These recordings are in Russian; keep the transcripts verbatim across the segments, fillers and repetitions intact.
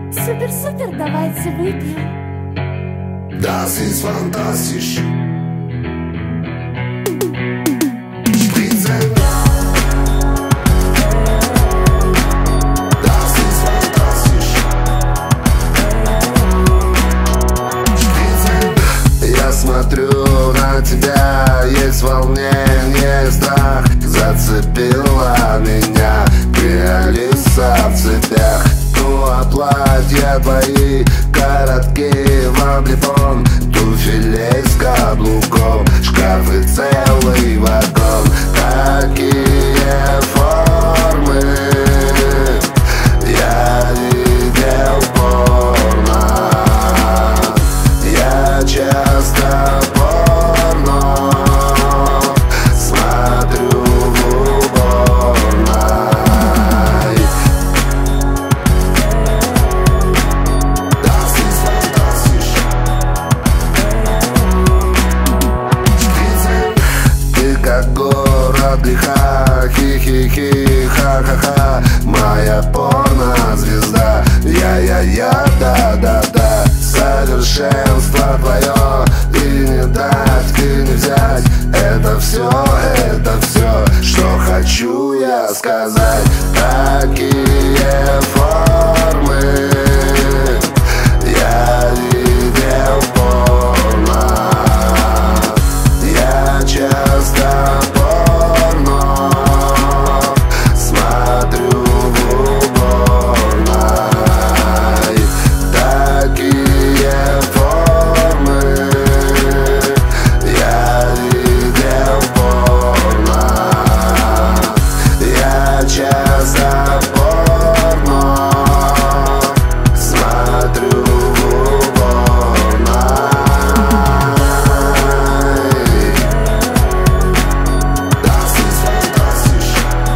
Супер-супер, давайте выпьем. Das ist fantastisch. Смотрю на тебя, есть волнение, страх зацепила меня. Ты Алиса в цепях, ну а платья твои короткие в облепон, туфелей с каблуком, шкафы целый вагон. Такие формы я видел порно. Я часто порно смотрю в уборной. Das ist fantastisch. Ты как город греха, хи-хи-хи, ха-ха-ха. Моя порно-звезда, я-я-я, да-да-да. Совершенство твое, и не дать, и не взять. Это все, это все, что хочу я сказать. Такие формы я видел порно. Я часто порно смотрю в уборной. Такие формы я видел порно. Я часто порно смотрю в уборной. Das ist fantastisch.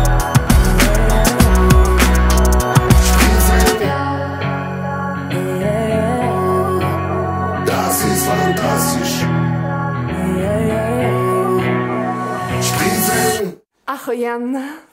Das ist fantastisch. Spritzen. Охуенно.